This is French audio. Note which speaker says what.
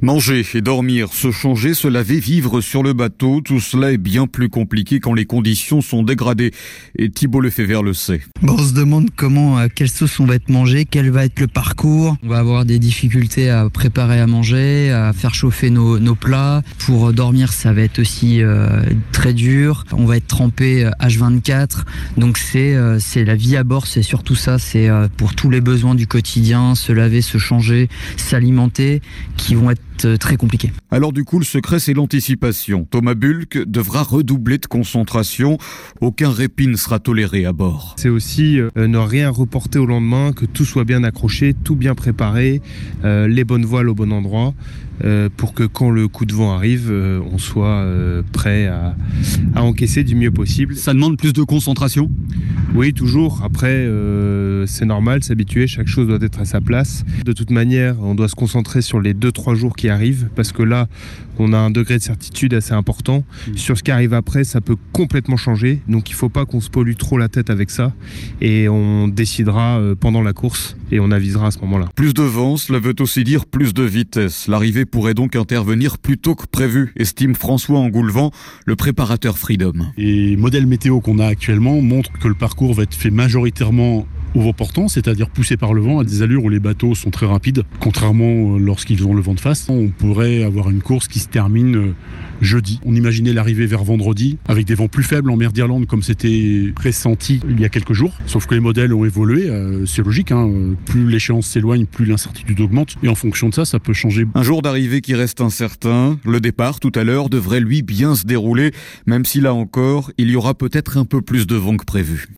Speaker 1: Manger et dormir, se changer, se laver, vivre sur le bateau, tout cela est bien plus compliqué quand les conditions sont dégradées. Et Thibault Lefebvre le sait.
Speaker 2: On se demande quelle sauce on va être mangé, quel va être le parcours. On va avoir des difficultés à préparer à manger, à faire chauffer nos plats. Pour dormir, ça va être aussi très dur. On va être trempé H24. Donc c'est la vie à bord, c'est surtout ça. C'est pour tous les besoins du quotidien, se laver, se changer, s'alimenter, qui vont être très compliqué.
Speaker 1: Alors du coup, le secret, c'est l'anticipation. Thomas Bulck devra redoubler de concentration. Aucun répit ne sera toléré à bord.
Speaker 3: C'est aussi ne rien reporter au lendemain, que tout soit bien accroché, tout bien préparé, les bonnes voiles au bon endroit, pour que quand le coup de vent arrive, on soit prêt à encaisser du mieux possible.
Speaker 4: Ça demande plus de concentration ?
Speaker 3: Oui, toujours. Après, c'est normal, s'habituer, chaque chose doit être à sa place. De toute manière, on doit se concentrer sur les 2-3 jours qui arrivent, parce que là, on a un degré de certitude assez important. Sur ce qui arrive après, ça peut complètement changer, donc il ne faut pas qu'on se pollue trop la tête avec ça, et on décidera pendant la course, et on avisera à ce moment-là.
Speaker 1: Plus de vent, cela veut aussi dire plus de vitesse. L'arrivée pourrait donc intervenir plus tôt que prévu, estime François Engoulevent, le préparateur Freedom.
Speaker 5: Les modèles météo qu'on a actuellement montrent que le parcours va être fait majoritairement au vent portant, c'est-à-dire poussé par le vent à des allures où les bateaux sont très rapides, contrairement lorsqu'ils ont le vent de face. On pourrait avoir une course qui se termine jeudi. On imaginait l'arrivée vers vendredi avec des vents plus faibles en mer d'Irlande comme c'était pressenti il y a quelques jours. Sauf que les modèles ont évolué, c'est logique, plus l'échéance s'éloigne, plus l'incertitude augmente et en fonction de ça, ça peut changer.
Speaker 1: Un jour d'arrivée qui reste incertain. Le départ tout à l'heure devrait lui bien se dérouler, même si là encore, il y aura peut-être un peu plus de vent que prévu.